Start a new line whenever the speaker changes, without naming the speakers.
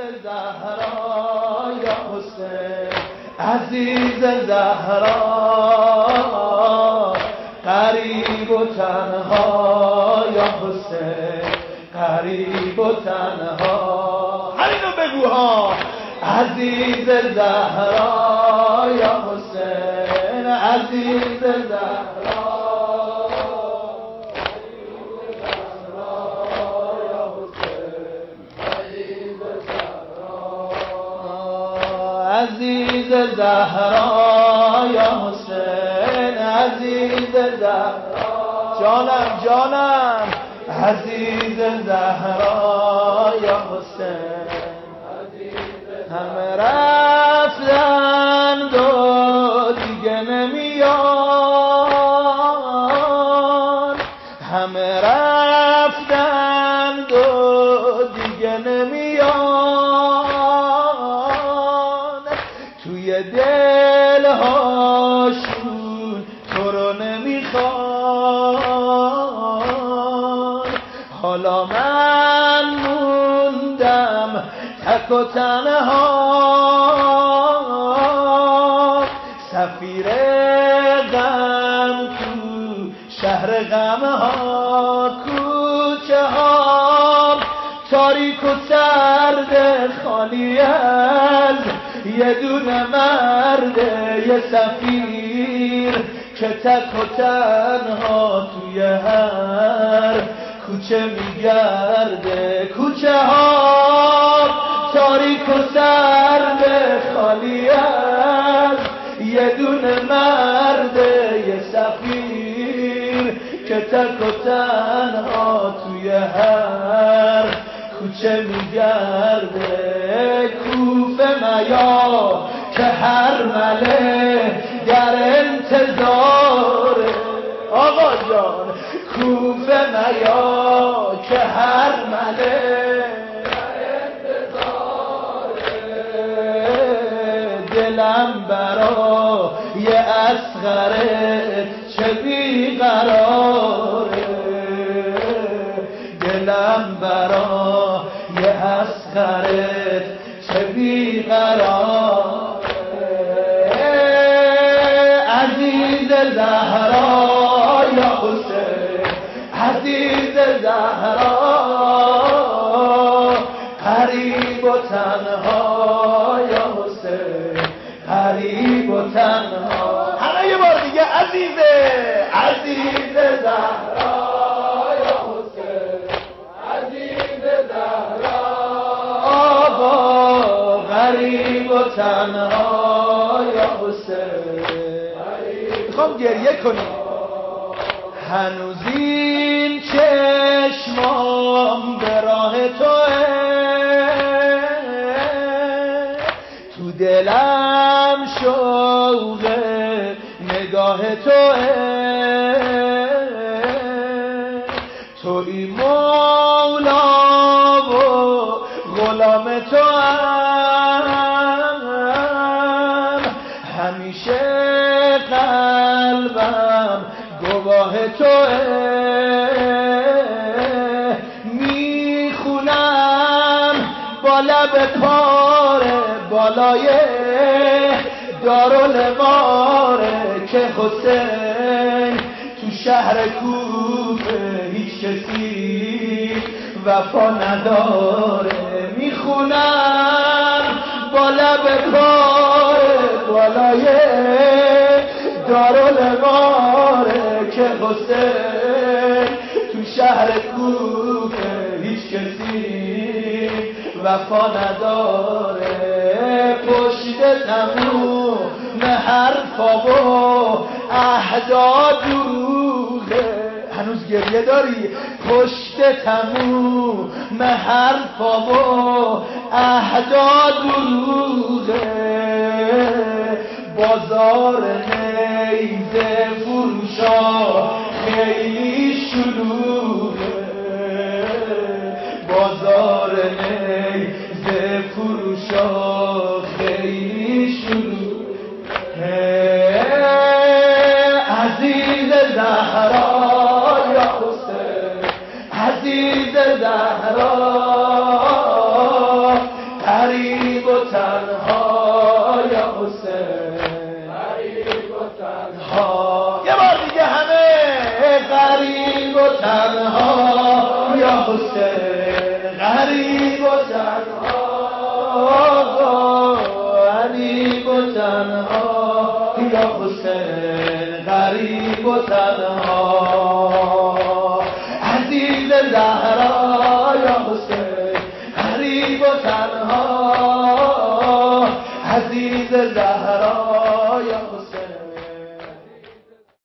زهرا یا حسین، عزیز زهرا، غریب و تنها یا حسین، غریب و تنها. همینو بگو ها. عزیز زهرا یا حسین، عزیز زهرا، عزیز زهرا یا حسین، عزیز زهرا، جانم عزیز زهرا یا حسین، همه رفتند و دیگه نمیان، همه رفتند و دیگه نمیان، توی دلهاشون تو رو نمیخوان. حالا من موندم تک و تنها، سفیر غم تو شهر غم ها، کوچه ها تاریک و سرد، خالی از یه دونه مرد، یه سفیر که تک و تنها توی هر کوچه میگرده. کوچه ها تاریک و سرد، خالی از یه دونه مرد، یه سفیر که تک و تنها توی هر کوچه میگرده. کوفه میا که هر مله در انتظاره، آقا جان کوفه میا که هر مله در انتظاره. دلم برای اصغرت چه بیقراره، دلم برای اصغرت چه بیقراره. عزیز زهرا یا حسین، عزیز زهرا، غریب و تنها یا حسین، غریب و تنها. همه یه بار دیگه عزیزه، عزیز زهرا یا حسین، عزیز زهرا، آقا غریب و تنها یا حسین. میخوام گریه کنیم. هنوز این چشمام به راه توه، تو دلم شوق نگاه توه، توی مولا و غلام توام، همیشه قلبم گواه توه. میخونم با لب پاره بالای دارالماره که حسین تو شهر کوفه هیچ کسی وفا نداره. میخونم با لب پاره بالای دارالماره که حسین تو شهر کوفه هیچ کسی وفا نداره. پشت تموم حرفا و اهدا دروغه. هنوز گریه داری؟ پشت تموم حرفا و اهدا دروغه. بازار نیزه فروشا خیلی شلوغه، بازار نیزه فروشا خیلی شلوغه. عزیز زهرا یا حسین، عزیز زهرا، تنها یا حسین غریب و تنها عزیز زهرا یا حسین غریب و تنها عزیز زهرا